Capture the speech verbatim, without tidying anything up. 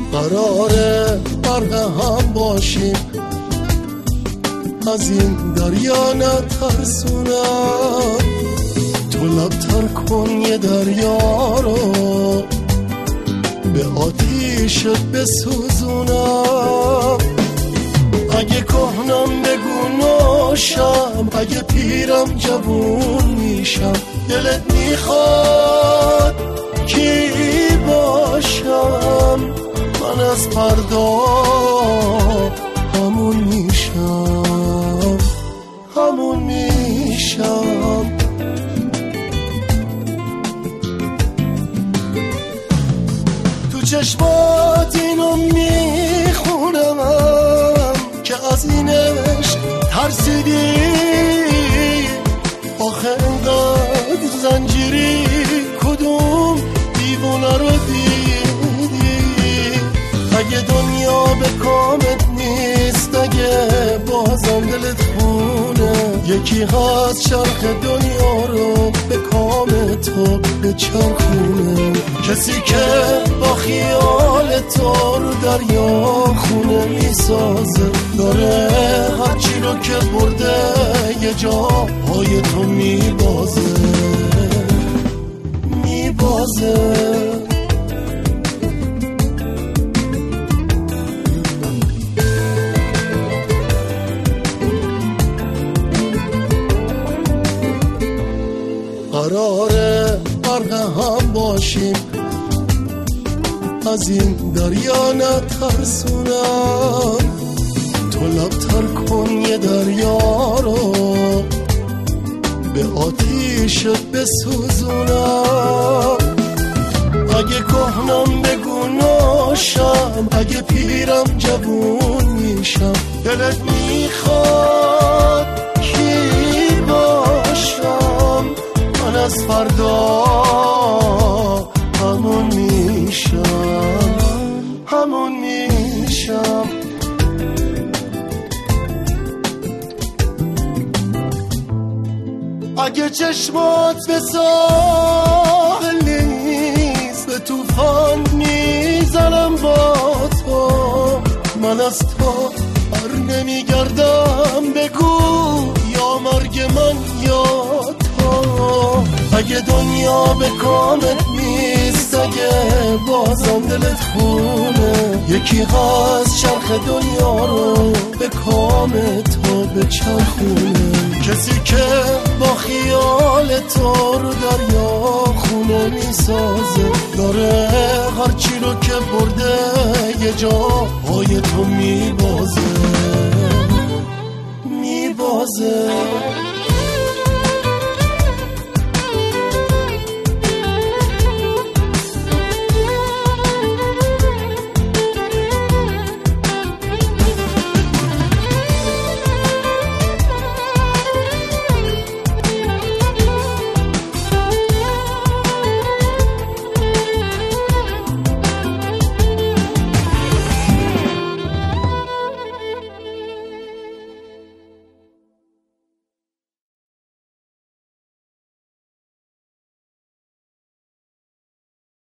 قراره غرق هم باشیم، از این دریا نترسونم. تو لبتر کن یه دریا رو، به آتیشت بسوزونم. اگه کهنم بگو نوشم، اگه پیرم جوون میشم. دلت میخواد کی باشم، من از فردا همون میشم، همون میشم. تو چشمات اینو میخونم که از اینش ترسیدی. آخه انقدر زنجیری، کدوم دیوونه رو دیدی؟ اگه دنیا به کامت نیست، اگه بازم دلت خونه، یکی هست چرخ دنیا رو به کام تو بچرخونه. کسی که با خیال تو رو دریا خونه میسازه، داره هرچی رو که برده یه جا پای تو میبازه، میبازه. قراره غرق هم باشیم، از این دریا نترسونم. تو لبتر کن یه دریا رو، به آتیشت بسوزونم. اگه کهنم بگو نوشم، اگه پیرم جوون میشم. دلت میخواد کی باشم، من از فردا همون میشم، همون میشم. اگه چشمات به ساحل نیست، به طوفان میزنم با تو. من از تو بر نمیگردم، بگو یا مرگ من یا تو. اگه دنیا به کامت نیست، اگه بازم دلت خونه، یکی هست چرخ دنیا رو به کام تو بچرخونه. کسی که با خیال تو رو دریا خونه میسازه، داره هرچی رو که برده یه جا پای تو میبازه، میبازه.